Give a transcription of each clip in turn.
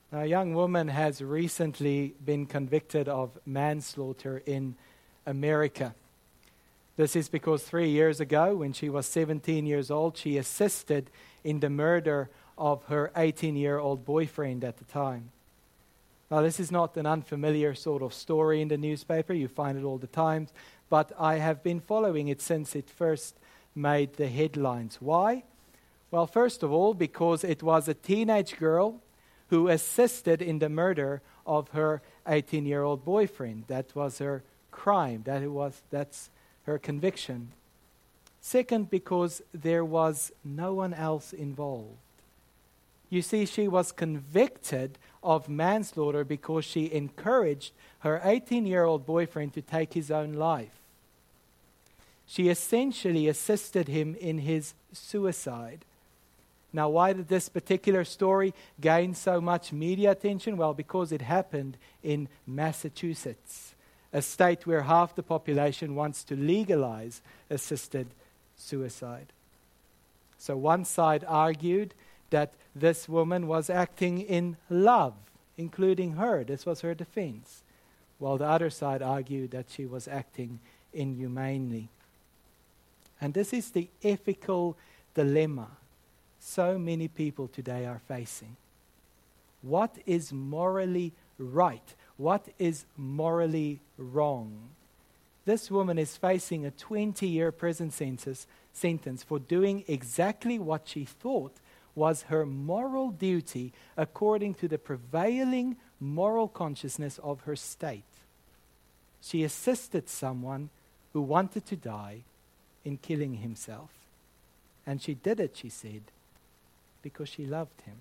A young woman has recently been convicted of manslaughter in America. This is because 3 years ago, when she was 17 years old, she assisted in the murder of her 18-year-old boyfriend at the time. Now, this is not an unfamiliar sort of story in the newspaper. You find it all the time. But I have been following it since it first made the headlines. Why? Well, first of all, because it was a teenage girl who assisted in the murder of her 18-year-old boyfriend. That was her crime. That's her conviction. Second, because there was no one else involved. You see, she was convicted of manslaughter because she encouraged her 18-year-old boyfriend to take his own life. She essentially assisted him in his suicide. Now, why did this particular story gain so much media attention? Well, because it happened in Massachusetts, a state where half the population wants to legalize assisted suicide. So one side argued that this woman was acting in love, including her. This was her defense. While the other side argued that she was acting inhumanely. And this is the ethical dilemma so many people today are facing. What is morally right? What is morally wrong? This woman is facing a 20-year prison sentence for doing exactly what she thought was her moral duty according to the prevailing moral consciousness of her state. She assisted someone who wanted to die in killing himself. And she did it, she said, because she loved him.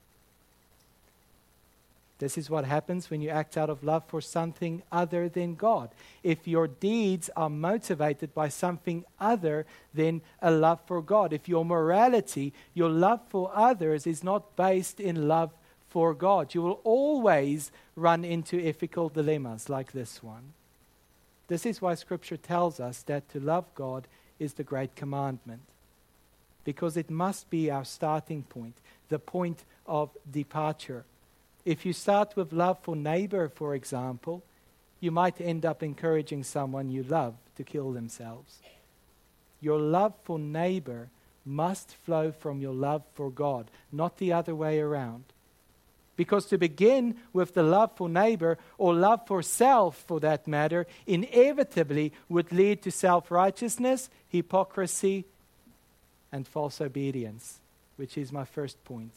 This is what happens when you act out of love for something other than God. If your deeds are motivated by something other than a love for God, if your morality, your love for others is not based in love for God, you will always run into ethical dilemmas like this one. This is why Scripture tells us that to love God is the great commandment. Because it must be our starting point, the point of departure. If you start with love for neighbor, for example, you might end up encouraging someone you love to kill themselves. Your love for neighbor must flow from your love for God, not the other way around. Because to begin with the love for neighbor, or love for self for that matter, inevitably would lead to self-righteousness, hypocrisy, and false obedience, which is my first point.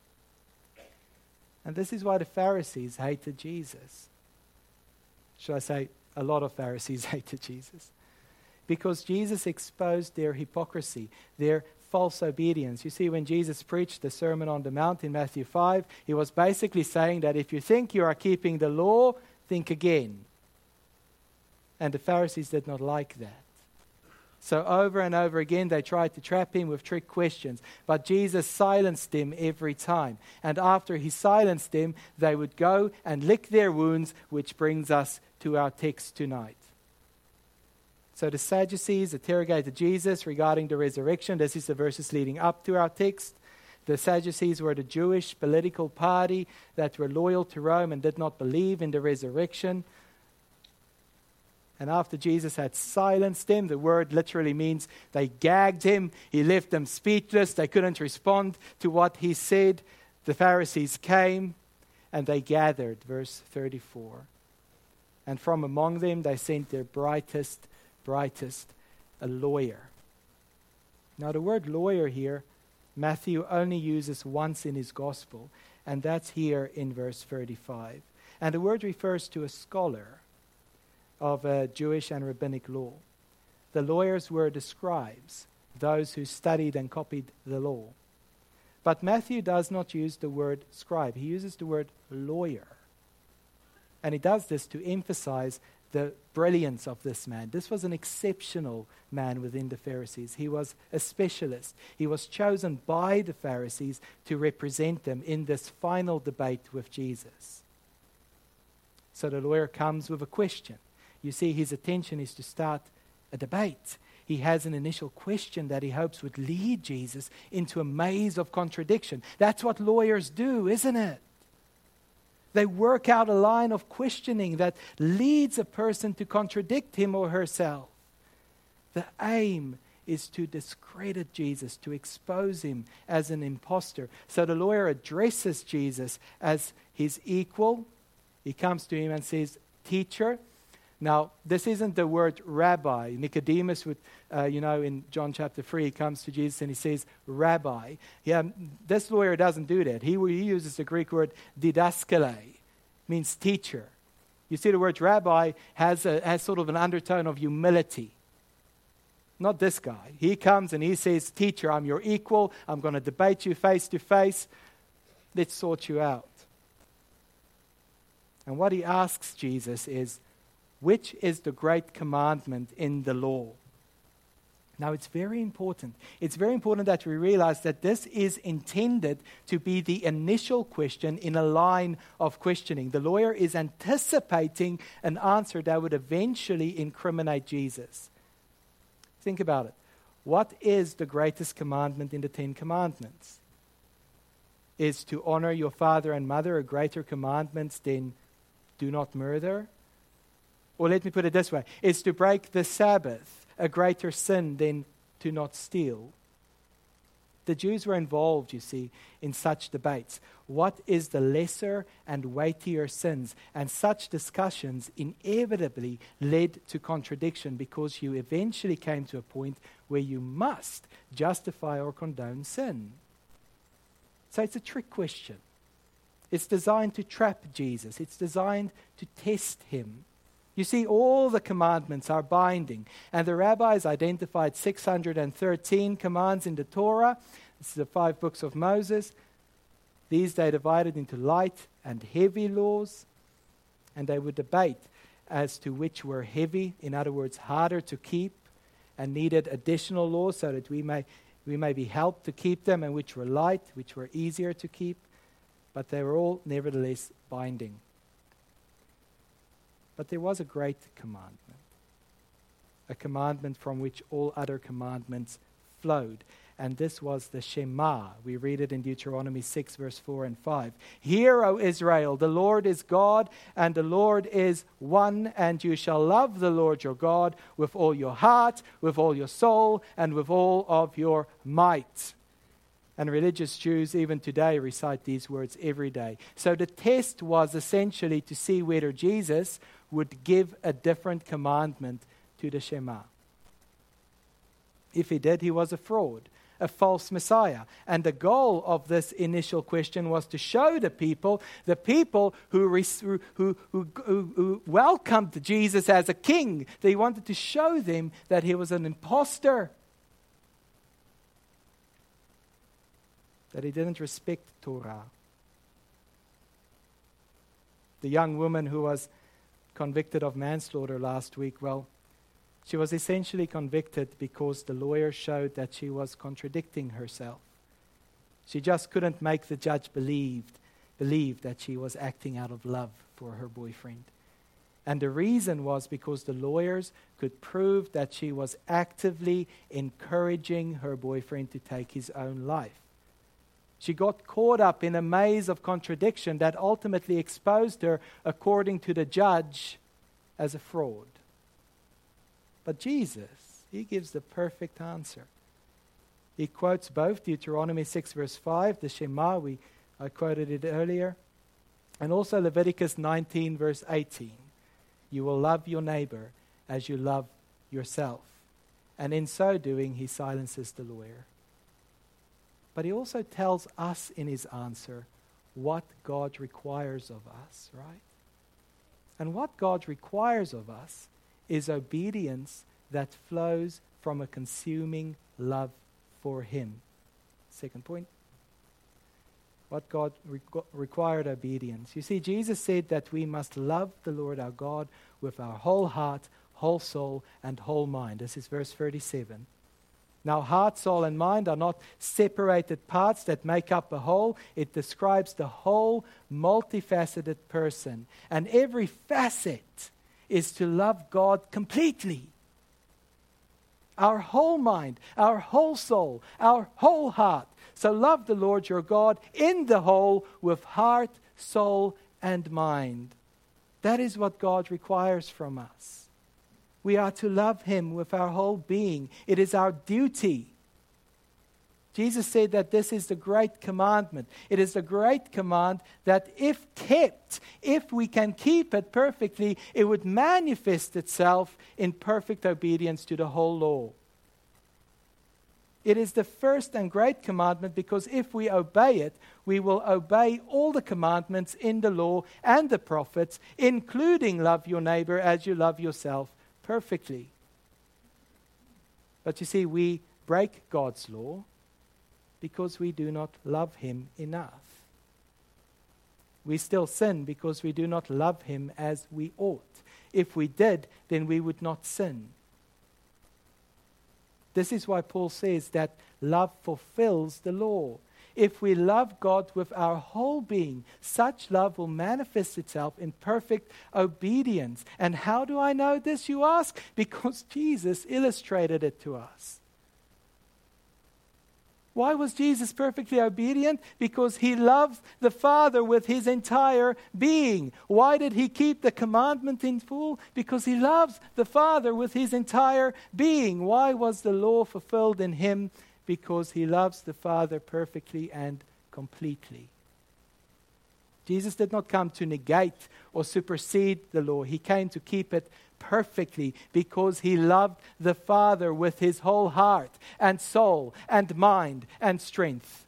And this is why the Pharisees hated Jesus. Should I say, a lot of Pharisees hated Jesus. Because Jesus exposed their hypocrisy, their false obedience. You see, when Jesus preached the Sermon on the Mount in Matthew 5, he was basically saying that if you think you are keeping the law, think again. And the Pharisees did not like that. So over and over again, they tried to trap him with trick questions. But Jesus silenced them every time. And after he silenced them, they would go and lick their wounds, which brings us to our text tonight. So the Sadducees interrogated Jesus regarding the resurrection. This is the verses leading up to our text. The Sadducees were the Jewish political party that were loyal to Rome and did not believe in the resurrection. And after Jesus had silenced them, the word literally means they gagged him. He left them speechless. They couldn't respond to what he said. The Pharisees came and they gathered, verse 34. And from among them they sent their brightest, a lawyer. Now the word lawyer here, Matthew only uses once in his gospel, and that's here in verse 35. And the word refers to a scholar of Jewish and rabbinic law. The lawyers were the scribes, those who studied and copied the law. But Matthew does not use the word scribe. He uses the word lawyer. And he does this to emphasize the brilliance of this man. This was an exceptional man within the Pharisees. He was a specialist. He was chosen by the Pharisees to represent them in this final debate with Jesus. So the lawyer comes with a question. You see, his attention is to start a debate. He has an initial question that he hopes would lead Jesus into a maze of contradiction. That's what lawyers do, isn't it? They work out a line of questioning that leads a person to contradict him or herself. The aim is to discredit Jesus, to expose him as an impostor. So the lawyer addresses Jesus as his equal. He comes to him and says, "Teacher." Now, this isn't the word rabbi. Nicodemus would, in John chapter 3, he comes to Jesus and he says, "Rabbi." Yeah, this lawyer doesn't do that. He uses the Greek word didaskale, means teacher. You see, the word rabbi has sort of an undertone of humility. Not this guy. He comes and he says, "Teacher, I'm your equal. I'm going to debate you face to face. Let's sort you out." And what he asks Jesus is, which is the great commandment in the law? Now, it's very important. It's very important that we realize that this is intended to be the initial question in a line of questioning. The lawyer is anticipating an answer that would eventually incriminate Jesus. Think about it. What is the greatest commandment in the 10 Commandments? Is to honor your father and mother a greater commandment than do not murder? Or let me put it this way. Is to break the Sabbath a greater sin than to not steal? The Jews were involved, you see, in such debates. What is the lesser and weightier sins? And such discussions inevitably led to contradiction because you eventually came to a point where you must justify or condone sin. So it's a trick question. It's designed to trap Jesus. It's designed to test him. You see, all the commandments are binding. And the rabbis identified 613 commands in the Torah. This is the 5 books of Moses. These they divided into light and heavy laws. And they would debate as to which were heavy, in other words, harder to keep, and needed additional laws so that we may be helped to keep them, and which were light, which were easier to keep. But they were all nevertheless binding. But there was a great commandment, a commandment from which all other commandments flowed. And this was the Shema. We read it in Deuteronomy 6, verse 4 and 5. "Hear, O Israel, the Lord is God, and the Lord is one, and you shall love the Lord your God with all your heart, with all your soul, and with all of your might." And religious Jews even today recite these words every day. So the test was essentially to see whether Jesus would give a different commandment to the Shema. If he did, he was a fraud, a false Messiah. And the goal of this initial question was to show the people who welcomed Jesus as a king, they wanted to show them that he was an impostor, that he didn't respect Torah. The young woman who was convicted of manslaughter last week, well, she was essentially convicted because the lawyer showed that she was contradicting herself. She just couldn't make the judge believe that she was acting out of love for her boyfriend. And the reason was because the lawyers could prove that she was actively encouraging her boyfriend to take his own life. She got caught up in a maze of contradiction that ultimately exposed her, according to the judge, as a fraud. But Jesus, he gives the perfect answer. He quotes both Deuteronomy 6 verse 5, the Shema, I quoted it earlier, and also Leviticus 19 verse 18. You will love your neighbor as you love yourself. And in so doing, he silences the lawyer. But he also tells us in his answer what God requires of us, right? And what God requires of us is obedience that flows from a consuming love for him. Second point. What God required obedience. You see, Jesus said that we must love the Lord our God with our whole heart, whole soul, and whole mind. This is verse 37. Now, heart, soul, and mind are not separated parts that make up a whole. It describes the whole multifaceted person. And every facet is to love God completely. Our whole mind, our whole soul, our whole heart. So love the Lord your God in the whole with heart, soul, and mind. That is what God requires from us. We are to love Him with our whole being. It is our duty. Jesus said that this is the great commandment. It is the great command that if kept, if we can keep it perfectly, it would manifest itself in perfect obedience to the whole law. It is the first and great commandment because if we obey it, we will obey all the commandments in the law and the prophets, including love your neighbor as you love yourself perfectly. But you see, we break God's law because we do not love Him enough. We still sin because we do not love Him as we ought. If we did, then we would not sin. This is why Paul says that love fulfills the law. If we love God with our whole being, such love will manifest itself in perfect obedience. And how do I know this, you ask? Because Jesus illustrated it to us. Why was Jesus perfectly obedient? Because He loved the Father with His entire being. Why did He keep the commandment in full? Because He loves the Father with His entire being. Why was the law fulfilled in Him? Because He loves the Father perfectly and completely. Jesus did not come to negate or supersede the law. He came to keep it perfectly because He loved the Father with His whole heart and soul and mind and strength.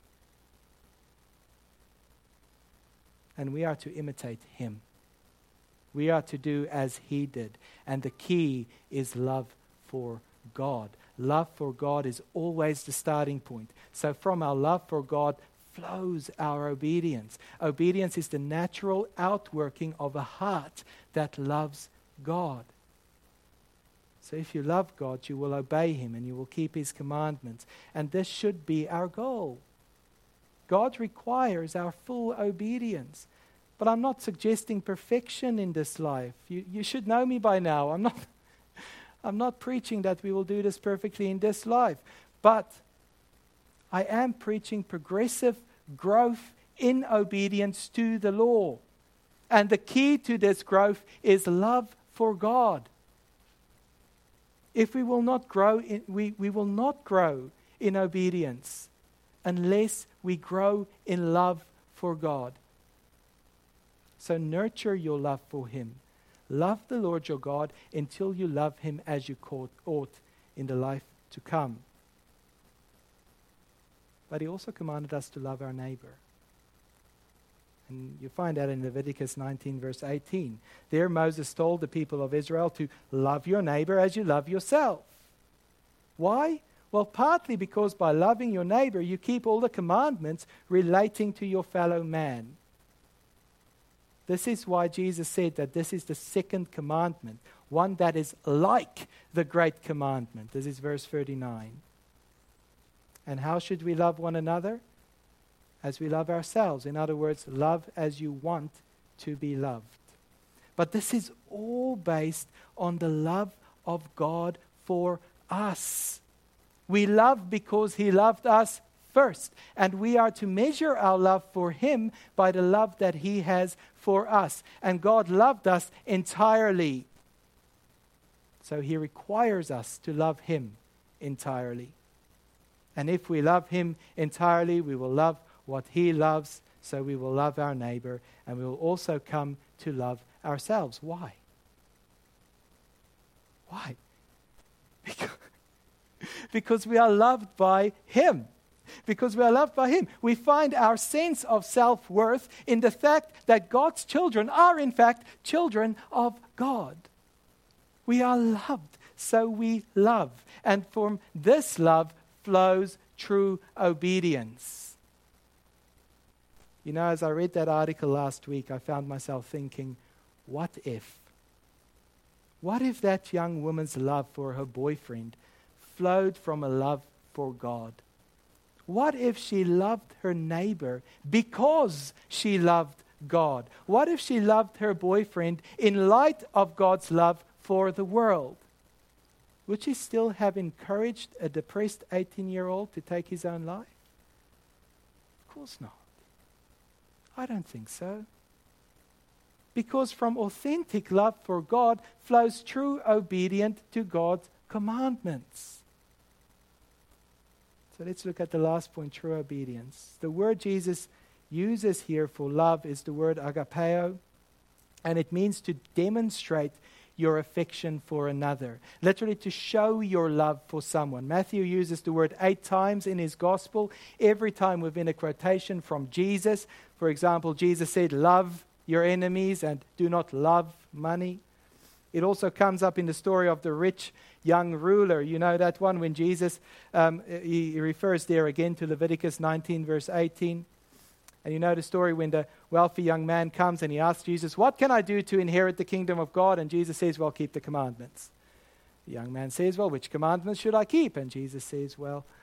And we are to imitate Him. We are to do as He did. And the key is love for God. Love for God is always the starting point. So from our love for God flows our obedience. Obedience is the natural outworking of a heart that loves God. So if you love God, you will obey Him and you will keep His commandments. And this should be our goal. God requires our full obedience. But I'm not suggesting perfection in this life. You should know me by now. I'm not preaching that we will do this perfectly in this life. But I am preaching progressive growth in obedience to the law. And the key to this growth is love for God. If we will not grow, we will not grow in obedience unless we grow in love for God. So nurture your love for Him. Love the Lord your God until you love Him as you ought in the life to come. But He also commanded us to love our neighbor. And you find that in Leviticus 19 verse 18. There Moses told the people of Israel to love your neighbor as you love yourself. Why? Well, partly because by loving your neighbor, you keep all the commandments relating to your fellow man. This is why Jesus said that this is the second commandment, one that is like the great commandment. This is verse 39. And how should we love one another? As we love ourselves. In other words, love as you want to be loved. But this is all based on the love of God for us. We love because He loved us first. And we are to measure our love for Him by the love that He has for us. And God loved us entirely. So He requires us to love Him entirely. And if we love Him entirely, we will love what He loves, so we will love our neighbor, and we will also come to love ourselves. Why? Why? Because we are loved by Him. Because we are loved by Him. We find our sense of self-worth in the fact that God's children are in fact children of God. We are loved, so we love. And from this love flows true obedience. You know, as I read that article last week, I found myself thinking, what if? What if that young woman's love for her boyfriend flowed from a love for God? What if she loved her neighbor because she loved God? What if she loved her boyfriend in light of God's love for the world? Would she still have encouraged a depressed 18-year-old to take his own life? Of course not. I don't think so. Because from authentic love for God flows true obedience to God's commandments. So let's look at the last point, true obedience. The word Jesus uses here for love is the word agapeo, and it means to demonstrate your affection for another. Literally to show your love for someone. Matthew uses the word 8 times in his gospel, every time within a quotation from Jesus. For example, Jesus said, love your enemies and do not love money. It also comes up in the story of the rich young ruler. You know that one when Jesus, he refers there again to Leviticus 19 verse 18. And you know the story when the wealthy young man comes and he asks Jesus, what can I do to inherit the kingdom of God? And Jesus says, well, keep the commandments. The young man says, well, which commandments should I keep? And Jesus says,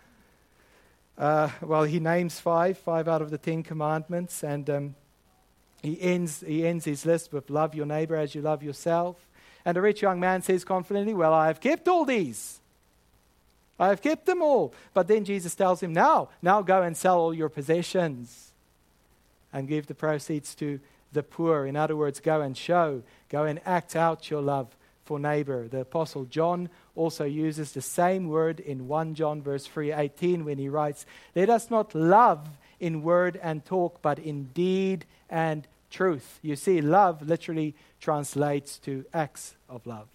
he names 5 out of the 10 commandments. And he ends his list with love your neighbor as you love yourself. And the rich young man says confidently, well, I have kept all these. I have kept them all. But then Jesus tells him, now go and sell all your possessions and give the proceeds to the poor. In other words, go and act out your love for neighbor. The Apostle John also uses the same word in 1 John verse 3:18 when he writes, let us not love in word and talk, but in deed and truth. You see, love literally translates to acts of love.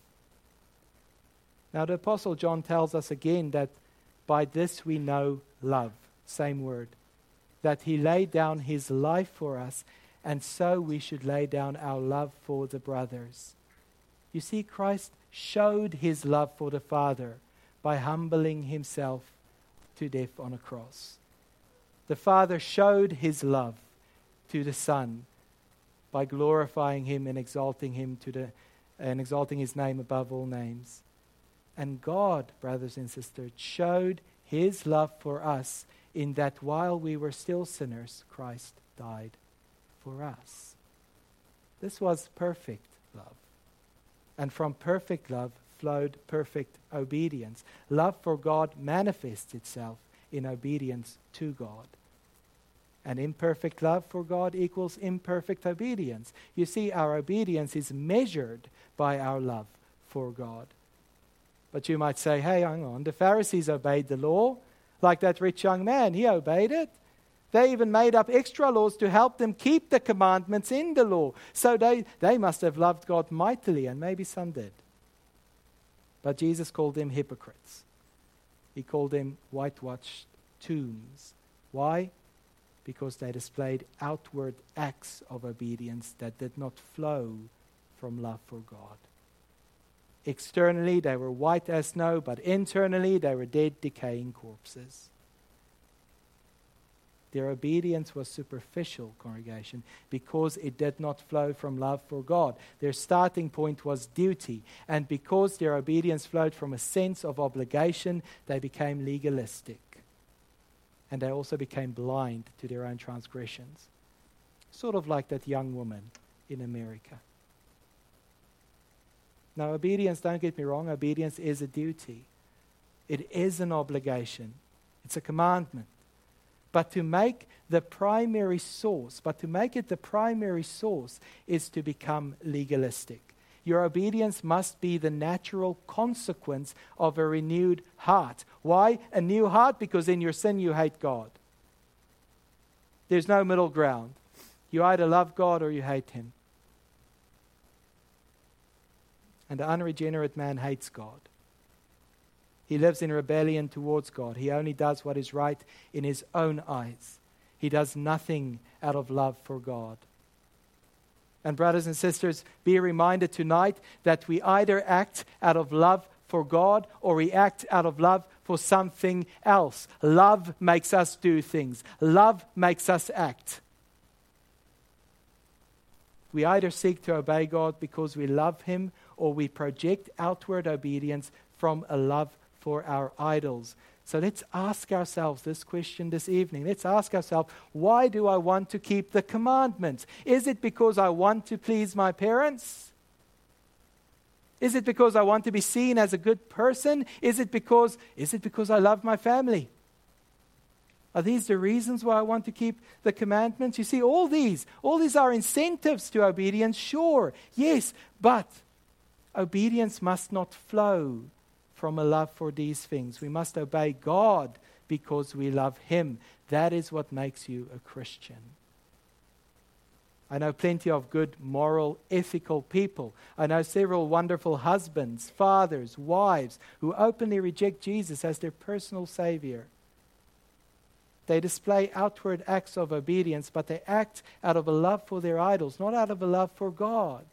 Now the Apostle John tells us again that by this we know love, same word, that he laid down his life for us, and so we should lay down our love for the brothers. You see, Christ showed his love for the Father by humbling himself to death on a cross. The Father showed his love to the Son by glorifying him and exalting him and exalting his name above all names. And God, brothers and sisters, showed his love for us in that while we were still sinners, Christ died for us. This was perfect love. And from perfect love flowed perfect obedience. Love for God manifests itself in obedience to God. And imperfect love for God equals imperfect obedience. You see, our obedience is measured by our love for God. But you might say, hey, hang on, the Pharisees obeyed the law. Like that rich young man, he obeyed it. They even made up extra laws to help them keep the commandments in the law. So they must have loved God mightily, and maybe some did. But Jesus called them hypocrites. He called them whitewashed tombs. Why? Because they displayed outward acts of obedience that did not flow from love for God. Externally, they were white as snow, but internally, they were dead, decaying corpses. Their obedience was superficial, congregation, because it did not flow from love for God. Their starting point was duty, and because their obedience flowed from a sense of obligation, they became legalistic. And they also became blind to their own transgressions. Sort of like that young woman in America. Now, obedience, don't get me wrong, obedience is a duty. It is an obligation. It's a commandment. But to make it the primary source is to become legalistic. Your obedience must be the natural consequence of a renewed heart. Why? A new heart? Because in your sin you hate God. There's no middle ground. You either love God or you hate him. And the unregenerate man hates God. He lives in rebellion towards God. He only does what is right in his own eyes. He does nothing out of love for God. And brothers and sisters, be reminded tonight that we either act out of love for God or we act out of love for something else. Love makes us do things. Love makes us act. We either seek to obey God because we love him, or we project outward obedience from a love for our idols. So let's ask ourselves this question this evening. Let's ask ourselves, why do I want to keep the commandments? Is it because I want to please my parents? Is it because I want to be seen as a good person? Is it because I love my family? Are these the reasons why I want to keep the commandments? You see, all these are incentives to obedience, sure, yes, but obedience must not flow from a love for these things. We must obey God because we love Him. That is what makes you a Christian. I know plenty of good, moral, ethical people. I know several wonderful husbands, fathers, wives who openly reject Jesus as their personal Savior. They display outward acts of obedience, but they act out of a love for their idols, not out of a love for God.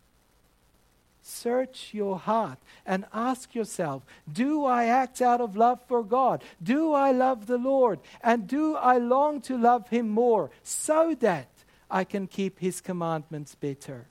Search your heart and ask yourself, do I act out of love for God? Do I love the Lord? And do I long to love Him more so that I can keep His commandments better?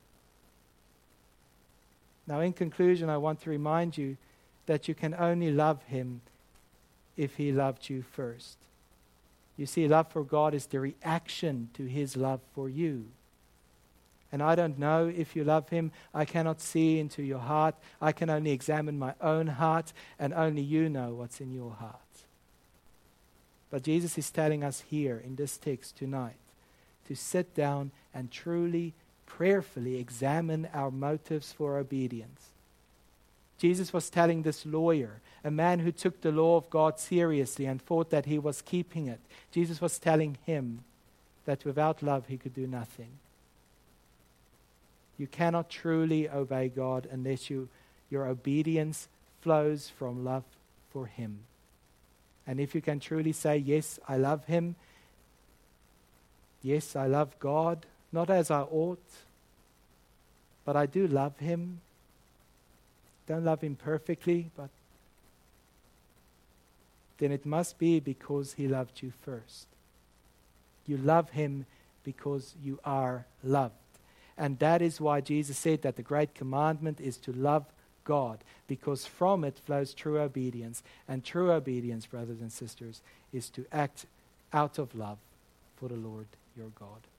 Now, in conclusion, I want to remind you that you can only love Him if He loved you first. You see, love for God is the reaction to His love for you. And I don't know if you love Him. I cannot see into your heart. I can only examine my own heart, and only you know what's in your heart. But Jesus is telling us here in this text tonight to sit down and truly, prayerfully examine our motives for obedience. Jesus was telling this lawyer, a man who took the law of God seriously and thought that he was keeping it. Jesus was telling him that without love he could do nothing. You cannot truly obey God unless your obedience flows from love for Him. And if you can truly say, yes, I love Him. Yes, I love God, not as I ought, but I do love Him. Don't love Him perfectly, but then it must be because He loved you first. You love Him because you are loved. And that is why Jesus said that the great commandment is to love God, because from it flows true obedience. And true obedience, brothers and sisters, is to act out of love for the Lord your God.